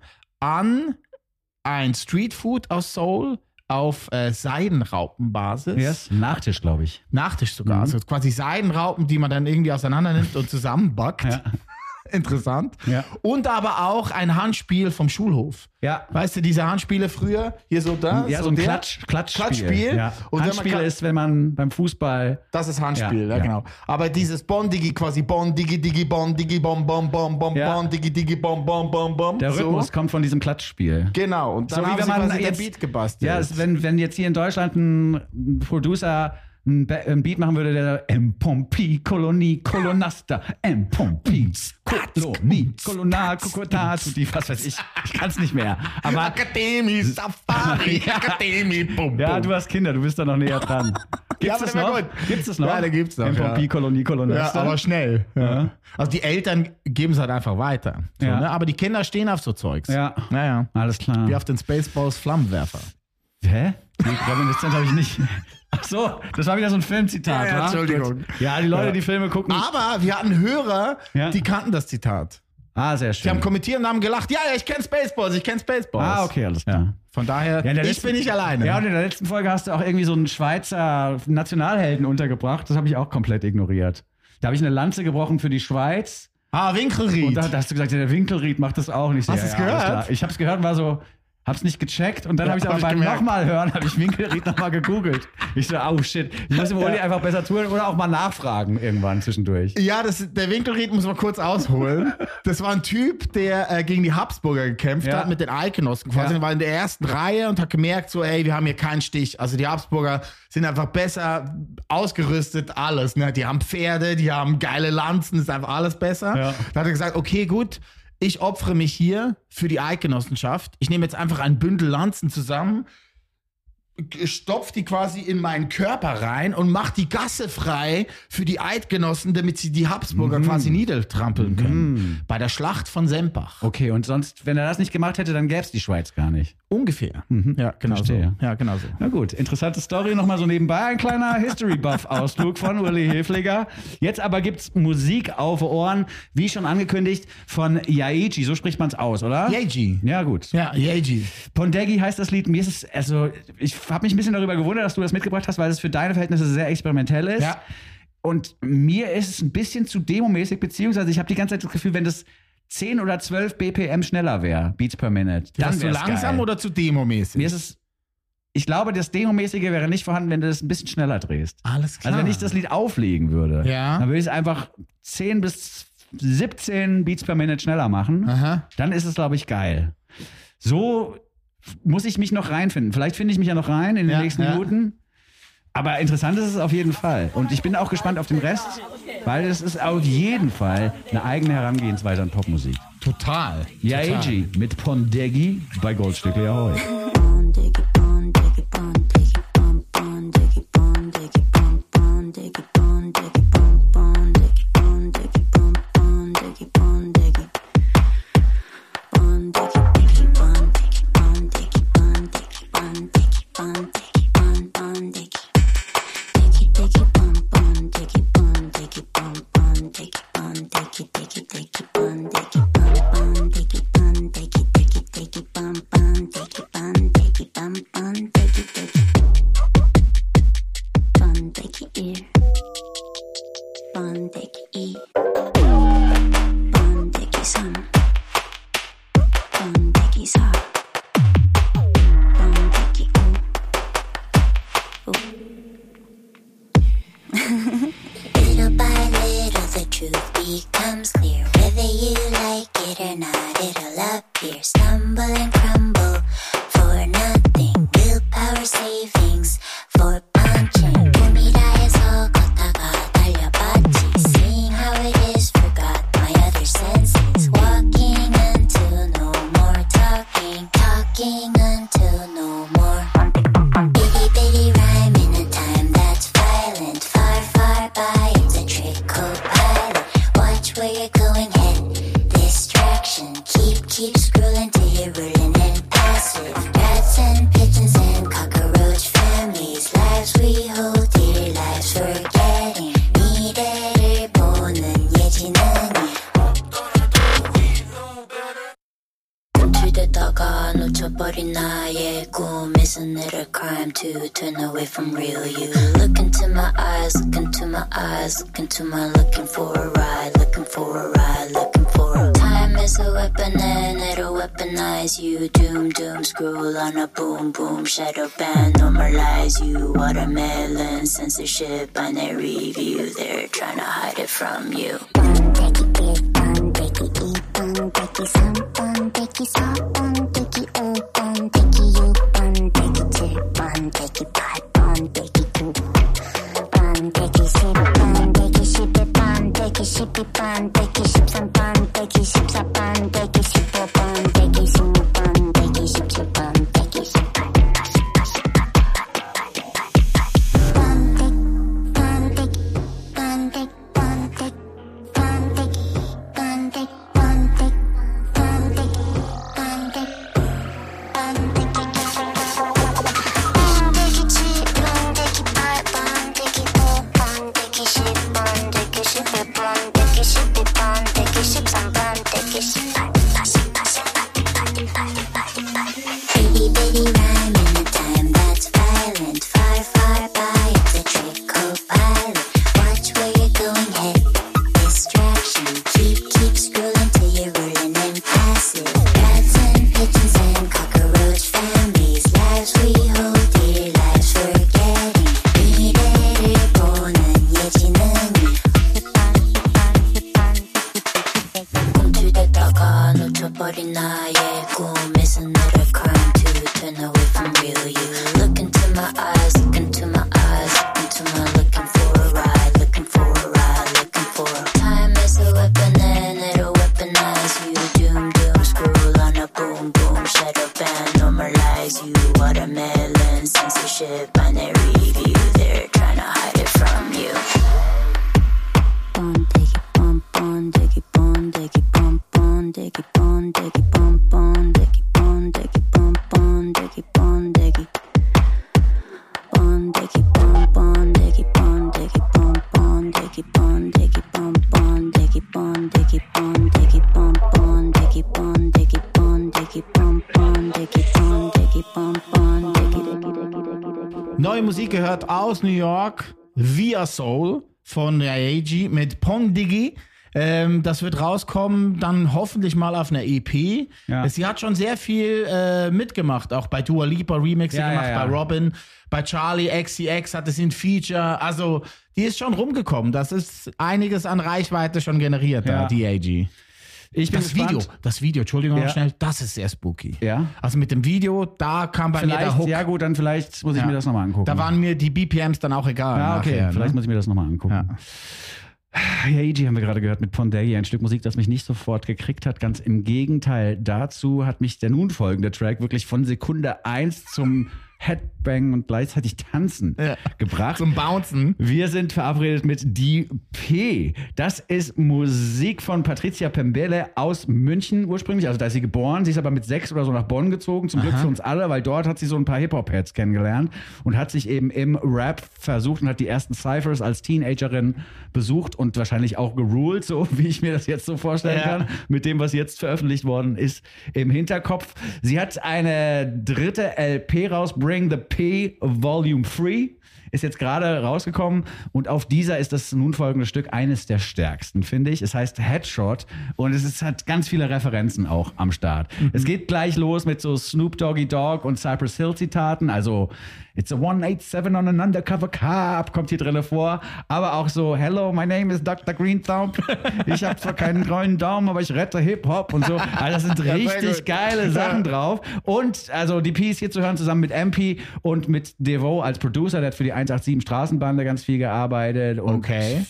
an ein Streetfood aus Seoul auf äh, Seidenraupenbasis. Yes. Nachtisch, glaube ich. Nachtisch sogar. Mhm. Also quasi Seidenraupen, die man dann irgendwie auseinander nimmt und zusammenbackt. Ja. Interessant. Ja. Und aber auch ein Handspiel vom Schulhof. Ja. Weißt du, diese Handspiele früher, hier so da. Ja, so ein der. Klatsch, Klatschspiel. Klatschspiel. Ja. Und wenn man Handspiel kann- ist, wenn man beim Fußball... Das ist Handspiel, Ja, ja, ja. genau. Aber dieses Bondigi quasi Bondigi, Digi, Bondigi, Bom, Bom, Bom, Bom, Ja. Bondigi, Digi, Bom, Bom, Bom, Bom. Der Rhythmus so. kommt von diesem Klatschspiel. Genau. Und dann So wie haben wenn sie man quasi jetzt, den Beat gebastelt. Ja, es, wenn, wenn jetzt hier in Deutschland ein Producer ein, Be ein Beat machen würde, der M. Pompi, Kolonie, Kolonasta, M. Pompi, Kolonie, Kolona, Kokota, die, was weiß ich. Ich kann es nicht mehr. Aber Akademie, Safari, Akademie, Bum, ja, Bum. du hast Kinder, du bist da noch näher dran. Gibt's Ja, aber das der wär noch? gut. Gibt's das noch? Ja, der gibt's noch, M. Pompi, ja. Kolonie, Ja, Kolonasta. aber schnell. Ja. Also die Eltern geben es halt einfach weiter. So, Ja. ne? Aber die Kinder stehen auf so Zeugs. Ja. Naja. Alles klar. Wie auf den Spaceballs Flammenwerfer. Hä? Nee, Reminiszenz habe ich nicht. Ach so, das war wieder so ein Filmzitat, Ja, ja, wa? Entschuldigung. Gut. Ja, die Leute, Ja. die Filme gucken. Aber wir hatten Hörer, Ja. die kannten das Zitat. Ah, sehr Die schön. haben kommentiert und haben gelacht. Ja, ja, ich kenne Spaceballs, ich kenne Spaceballs. Ah, okay, alles klar. Ja. Von daher, Ja, in der ich letzten- bin nicht alleine. Ja, und in der letzten Folge hast du auch irgendwie so einen Schweizer Nationalhelden untergebracht. Das habe ich auch komplett ignoriert. Da habe ich eine Lanze gebrochen für die Schweiz. Ah, Winkelried. Und da, da hast du gesagt, ja, der Winkelried macht das auch nicht. So, Hast ja, du's ja, gehört? alles klar. Ich habe es gehört und war so, hab's nicht gecheckt. Und dann Ja, habe ich aber hab ich beim gemerkt. nochmal hören, habe ich Winkelried nochmal gegoogelt. Ich so, oh shit, ich muss dem Uli einfach besser zuhören oder auch mal nachfragen irgendwann zwischendurch. Ja, das, der Winkelried muss man kurz ausholen. Das war ein Typ, der äh, gegen die Habsburger gekämpft Ja. hat mit den Eidgenossen quasi. Ja. Der war in der ersten Reihe und hat gemerkt, so, ey, wir haben hier keinen Stich. Also die Habsburger sind einfach besser ausgerüstet, alles. Ne? Die haben Pferde, die haben geile Lanzen, ist einfach alles besser. Ja. Da hat er gesagt, okay, gut, ich opfere mich hier für die Eidgenossenschaft. Ich nehme jetzt einfach ein Bündel Lanzen zusammen, stopf die quasi in meinen Körper rein und mach die Gasse frei für die Eidgenossen, damit sie die Habsburger Mhm. quasi niedertrampeln können. Bei der Schlacht von Sempach. Okay, und sonst, wenn er das nicht gemacht hätte, dann gäbe es die Schweiz gar nicht. Ungefähr. Ja, genau so. Verstehe. Ja, genau so. Na gut, interessante Story. Nochmal so nebenbei ein kleiner History-Buff-Ausflug von Uli Hilfliger. Jetzt aber gibt's Musik auf Ohren, wie schon angekündigt, von Yaeji. So spricht man es aus, oder? Yeji. Ja, gut. Ja, Yeji. Pondegi heißt das Lied. Mir ist es, also, ich habe mich ein bisschen darüber gewundert, dass du das mitgebracht hast, weil es für deine Verhältnisse sehr experimentell ist. Ja. Und mir ist es ein bisschen zu demomäßig, beziehungsweise ich habe die ganze Zeit das Gefühl, wenn das zehn oder zwölf B P M schneller wäre, Beats per Minute. Dann Dann zu wär's langsam geil. oder zu demomäßig? Mir ist es, ich glaube, das Demomäßige wäre nicht vorhanden, wenn du das ein bisschen schneller drehst. Alles klar. Also wenn ich das Lied auflegen würde, Ja. dann würde ich es einfach zehn bis siebzehn Beats per Minute schneller machen. Aha. Dann ist es, glaube ich, geil. So muss ich mich noch reinfinden. Vielleicht finde ich mich ja noch rein in den Ja, nächsten ja. Minuten. Aber interessant ist es auf jeden Fall. Und ich bin auch gespannt auf den Rest, weil es ist auf jeden Fall eine eigene Herangehensweise an Popmusik. Total. Ja, total. A G mit Pondeggi bei Goldstückli Ahoi. Little by little the truth becomes clear. Whether you like it or not, it'll appear. Stumble and crumble for nothing. Willpower savings for punching. 꿈이라해서 걷다가 달려봤지. Seeing how it is, forgot my other senses. Walking until no more talking. Talking until no more. Bitty bitty rhyme in a time that's violent. Far far by, it's a trick co-pilot. Watch where you're going, head distraction. Keep keep scrolling till you're ruling and passive. Rats and pigeons and cockroach families. Lives we hold dear, lives forgetting. 미래를 보는 예지는 멈추대다가 놓쳐버린 나의 꿈. Isn't it a crime to turn away from real you? Look into my eyes, look into my eyes, look into my looking for a ride, looking for a ride, looking for a time is a weapon and it'll weaponize you. Doom, doom, scroll on a boom, boom, shadow ban, normalize you. Watermelon, censorship, binary view, they're trying to hide it from you. 버린 나의 꿈. Isn't it a crime to turn away from real you? Look into my eyes, look into my eyes, look into my looking for a ride, looking for a ride, looking for a time is a weapon and it'll weaponize you. Doom, doom, scroll on a boom, boom, shadow ban, normalize you. Watermelon, censorship, binary view, they're trying to hide it from you. Neue Musik gehört aus New York, Via Soul von A G mit Pong Diggy. Ähm, das wird rauskommen, dann hoffentlich mal auf einer E P. Ja. Sie hat schon sehr viel äh, mitgemacht, auch bei Dua Lipa Remixe Ja, gemacht, ja, ja. bei Robin, bei Charlie X C X hatte sie ein Feature. Also die ist schon rumgekommen. Das ist einiges an Reichweite schon generiert, Ja. da, D A G. Ich bin das gespannt. Video, das Video, Entschuldigung, Ja. noch schnell, das ist sehr spooky. Ja. Also mit dem Video, da kam bei mir der Vielleicht, Hook. ja gut, dann vielleicht muss ich Ja. mir das nochmal angucken. Da waren mir die B P Ms dann auch egal. Ja, okay, nachher, vielleicht ne? muss ich mir das nochmal angucken. Ja. Yaiji haben wir gerade gehört mit Pondegi, ein Stück Musik, das mich nicht sofort gekriegt hat. Ganz im Gegenteil. Dazu hat mich der nun folgende Track wirklich von Sekunde eins zum Headbang und gleichzeitig Tanzen Ja. gebracht. Zum Bouncen. Wir sind verabredet mit D P. Das ist Musik von Patricia Pembele aus München ursprünglich. Also da ist sie geboren. Sie ist aber mit sechs oder so nach Bonn gezogen. Zum Glück Aha. für uns alle, weil dort hat sie so ein paar Hip-Hop-Heads kennengelernt und hat sich eben im Rap versucht und hat die ersten Cyphers als Teenagerin besucht und wahrscheinlich auch geruled, so wie ich mir das jetzt so vorstellen Ja. kann, mit dem, was jetzt veröffentlicht worden ist im Hinterkopf. Sie hat eine dritte L P raus, Bring the P Volume drei. Ist jetzt gerade rausgekommen und auf dieser ist das nun folgende Stück eines der stärksten, finde ich. Es heißt Headshot und es ist, hat ganz viele Referenzen auch am Start. Mhm. Es geht gleich los mit so Snoop Doggy Dogg und Cypress Hill Zitaten, also It's a one eighty-seven on an undercover cop kommt hier drin vor, aber auch so Hello, my name is Doktor Green Thumb. Ich habe zwar keinen grünen Daumen, aber ich rette Hip-Hop und so. Also das sind Ja, sehr richtig gut. geile Sachen drauf und also die P ist hier zu hören zusammen mit M P und mit Devo als Producer, der hat für die eins acht sieben Straßenbande ganz viel gearbeitet und Okay.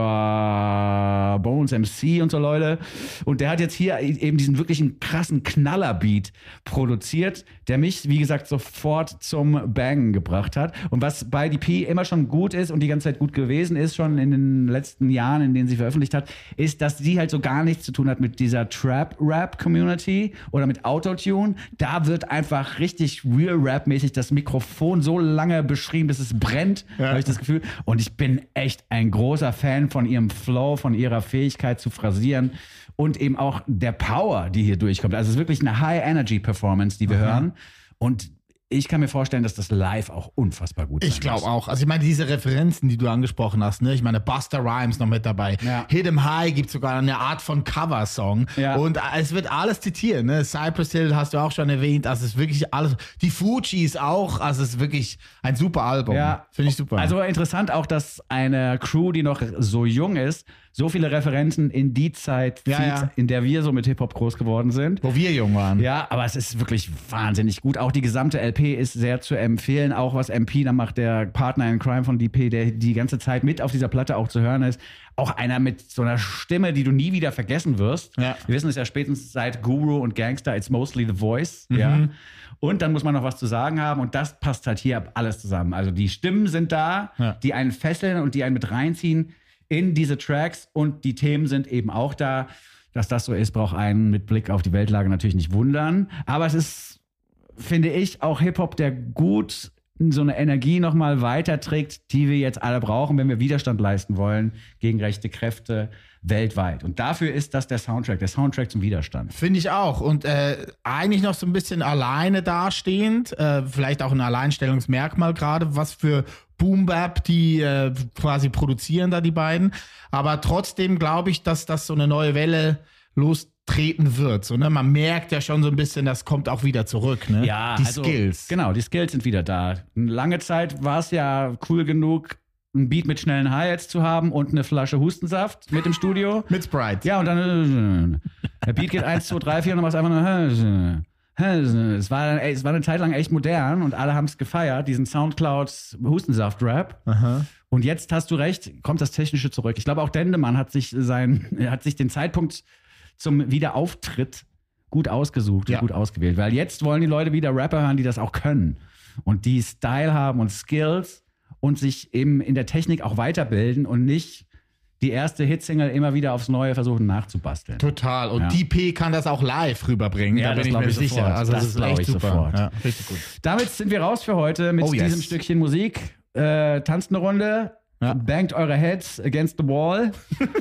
für Bones M C und so Leute. Und der hat jetzt hier eben diesen wirklichen krassen Knallerbeat produziert, der mich, wie gesagt, sofort zum Bangen gebracht hat. Und was bei D P immer schon gut ist und die ganze Zeit gut gewesen ist, schon in den letzten Jahren, in denen sie veröffentlicht hat, ist, dass sie halt so gar nichts zu tun hat mit dieser Trap-Rap-Community oder mit Autotune. Da wird einfach richtig Real-Rap-mäßig das Mikrofon so lange beschrieben, bis es brennt, Ja. habe ich das Gefühl. Und ich bin echt ein großer Fan von ihrem Flow, von ihrer Fähigkeit zu phrasieren und eben auch der Power, die hier durchkommt. Also es ist wirklich eine High-Energy-Performance, die wir Aha. hören. Und ich kann mir vorstellen, dass das live auch unfassbar gut Ich sein glaube muss. auch. Also ich meine, diese Referenzen, die du angesprochen hast, ne? Ich meine, Busta Rhymes noch mit dabei. Ja. Hit 'em High gibt sogar eine Art von Cover-Song. Ja. Und es wird alles zitiert, ne? Cypress Hill hast du auch schon erwähnt. Also es ist wirklich alles. Die Fujis auch. Also es ist wirklich ein super Album. Ja. Finde ich super. Also interessant auch, dass eine Crew, die noch so jung ist, so viele Referenzen in die Zeit zieht, Ja, ja. in der wir so mit Hip-Hop groß geworden sind. wo wir jung waren. Ja, aber es ist wirklich wahnsinnig gut. Auch die gesamte L P ist sehr zu empfehlen. Auch was M P da macht, der Partner in Crime von D P, der die ganze Zeit mit auf dieser Platte auch zu hören ist. Auch einer mit so einer Stimme, die du nie wieder vergessen wirst. Ja. Wir wissen es ja spätestens seit Guru und Gangster, it's mostly the voice. Mhm. Ja. Und dann muss man noch was zu sagen haben und das passt halt hier alles zusammen. Also die Stimmen sind da, Ja. die einen fesseln und die einen mit reinziehen in diese Tracks und die Themen sind eben auch da. Dass das so ist, braucht einen mit Blick auf die Weltlage natürlich nicht wundern. Aber es ist, finde ich, auch Hip-Hop, der gut so eine Energie nochmal weiterträgt, die wir jetzt alle brauchen, wenn wir Widerstand leisten wollen gegen rechte Kräfte weltweit. Und dafür ist das der Soundtrack, der Soundtrack zum Widerstand. Finde ich auch. Und äh, eigentlich noch so ein bisschen alleine dastehend. Äh, vielleicht auch ein Alleinstellungsmerkmal gerade, was für Boom-Bap die äh, quasi produzieren da die beiden. Aber trotzdem glaube ich, dass das so eine neue Welle lostreten wird. So, ne? Man merkt ja schon so ein bisschen, das kommt auch wieder zurück. Ne? Ja, die also, Skills. Genau, die Skills sind wieder da. Lange Zeit war es ja cool genug, ein Beat mit schnellen Hi-Hats zu haben und eine Flasche Hustensaft mit im Studio. Mit Sprite. Ja, und dann äh, der Beat geht eins, zwei, drei, vier und dann machst du einfach nur äh, es war, ey, es war eine Zeit lang echt modern und alle haben es gefeiert, diesen Soundcloud-Hustensaft-Rap. Aha. Und jetzt hast du recht, kommt das Technische zurück. Ich glaube, auch Dendemann hat sich, sein, hat sich den Zeitpunkt zum Wiederauftritt gut ausgesucht und Ja. gut ausgewählt. Weil jetzt wollen die Leute wieder Rapper hören, die das auch können. Und die Style haben und Skills und sich eben in der Technik auch weiterbilden und nicht die erste Hitsingle immer wieder aufs Neue versuchen nachzubasteln. Total. Und Ja. D P kann das auch live rüberbringen. Ja, da das bin ich glaub mir ich sicher. sofort. Also das, Das ist glaub echt ich super. sofort. Ja, richtig gut. Damit sind wir raus für heute mit Oh, yes. diesem Stückchen Musik. Äh, tanzt eine Runde. Ja. Bangt eure Heads against the wall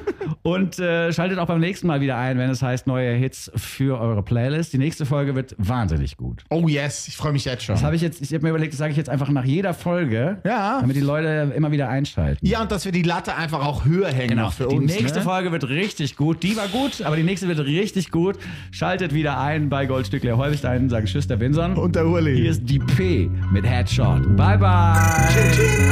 und äh, schaltet auch beim nächsten Mal wieder ein, wenn es heißt neue Hits für eure Playlist. Die nächste Folge wird wahnsinnig gut. Oh yes, ich freue mich jetzt schon. Das habe ich jetzt, ich habe mir überlegt, das sage ich jetzt einfach nach jeder Folge, ja. damit die Leute immer wieder einschalten. Ja, und dass wir die Latte einfach auch höher hängen genau. für die uns. Die nächste ne? Folge wird richtig gut. Die war gut, aber die nächste wird richtig gut. Schaltet wieder ein bei Goldstückli. Herr Holstein, sagen Tschüss, der Winson. Und der Uli. Hier ist die P mit Headshot. Bye, bye. Tschüss, tschüss.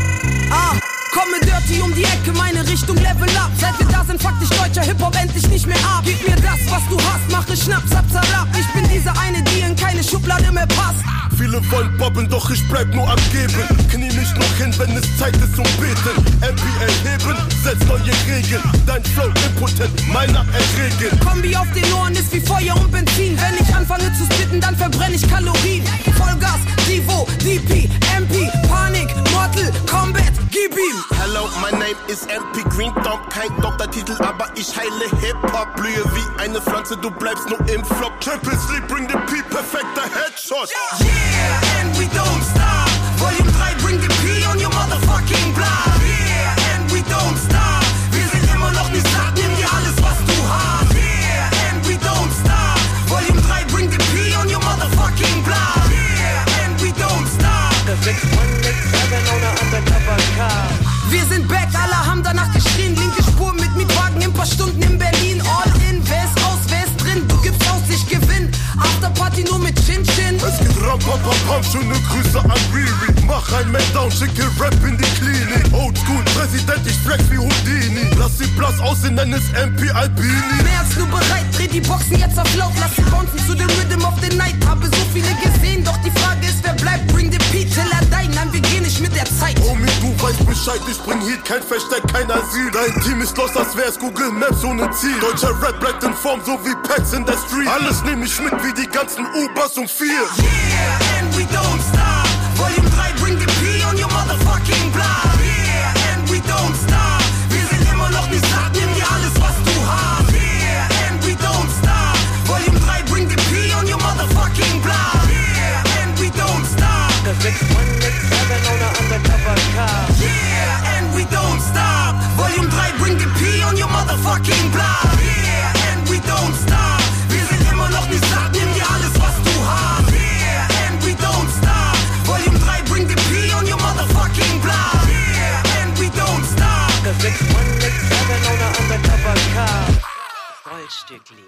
Ah. Komme dirty um die Ecke, meine Richtung Level up. Seit wir da sind, fuck dich deutscher Hip-Hop endlich nicht mehr ab. Gib mir das, was du hast, mache Schnaps, ab, zerab. Ich bin dieser eine, die in keine Schublade mehr passt. Viele wollen bobben, doch ich bleib nur am Geben. Knie nicht noch hin, wenn es Zeit ist zum Beten. M P erheben, setz neue Regeln. Dein Flow impotent, meiner erregen. Kombi auf den Ohren ist wie Feuer und Benzin. Wenn ich anfange zu spitten, dann verbrenne ich Kalorien. Vollgas, Divo, D P, M P, Panik, Mortal, Combat, gib ihm. Hello, my name is M P Green Thumb. Kein Doktortitel, aber ich heile Hip-Hop. Blühe wie eine Pflanze, du bleibst nur im Flop. Champions League, bring the P, perfekter Headshot. Yeah, and we don't stop. Volume drei, bring the P on your motherfucking block. Yeah, and we don't stop. Wir sind immer noch nicht satt, nimm dir alles, was du hast. Yeah, and we don't stop. Volume drei, bring the P on your motherfucking block. Yeah, and we don't stop. The six one six seven on the undercover car. Wir sind back, alle haben danach geschrien. Linke Spur mit Mietwagen in paar Stunden in Berlin. All in, wer ist raus, wer ist drin? Du gibst aus, ich gewinn. Afterparty nur mit Chin-Chin. Es geht ram, pam, pam, pam, schöne Grüße an Riri. Mach ein Meltdown, schicke Rap in die Klinik. Oldschool, Präsident, ich flex wie Houdini. Lass sie blass aussehen, nenn es M P Albini. Mehr als nur bereit, dreh die Boxen jetzt auf laut. Lass sie bouncen zu dem Rhythm of the Night. Habe so viele gesehen, doch die Frage ist, wer bleibt? Bring the P till er die. Nein, wir gehen nicht mit der Zeit. Homie, du weißt Bescheid, ich bring Heat, kein Versteck, kein Asyl. Dein Team ist los, als wär's Google Maps ohne Ziel. Deutscher Rap bleibt in Form, so wie Packs in der Street. Alles nehm ich mit wie die ganzen U-Bahns um vier. Yeah, and we don't stop. Volume drei, bring the P on your motherfucking block. Yeah, and we don't stop. Wir sind immer noch nicht satt, nimm dir alles, was du hast. Yeah, and we don't stop. Volume drei, bring the P on your motherfucking block. Yeah, and we don't stop. The six one six seven on the undercover car. Yeah, and we don't stop. Volume drei, bring the P on your motherfucking block. Yeah, and we don't stop. Wir sind immer noch nicht satt, nimm dir alles, was du hast. Yeah, and we don't stop. Volume drei, bring the P on your motherfucking block. Yeah, and we don't stop. The six one six seven on the undercover car. Goldstückli.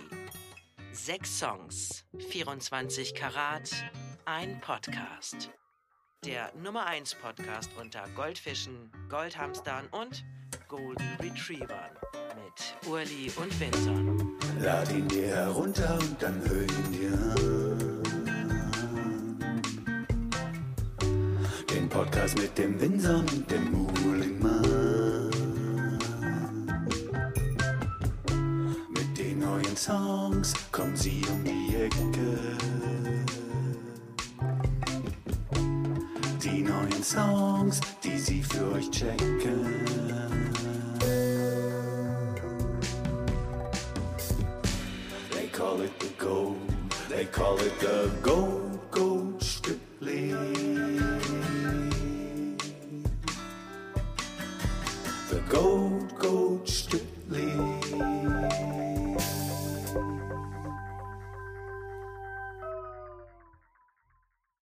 Sechs Songs, vierundzwanzig Karat, ein Podcast. Der Nummer eins Podcast unter Goldfischen, Goldhamstern und Golden Retrievern. Mit Urli und Winson. Lad ihn dir herunter und dann hör ihn dir an. Den Podcast mit dem Winson und dem Muhlingmann. Mit den neuen Songs kommen sie um die Ecke. Die neuen Songs, die sie für euch checken. They call it the gold, they call it the gold.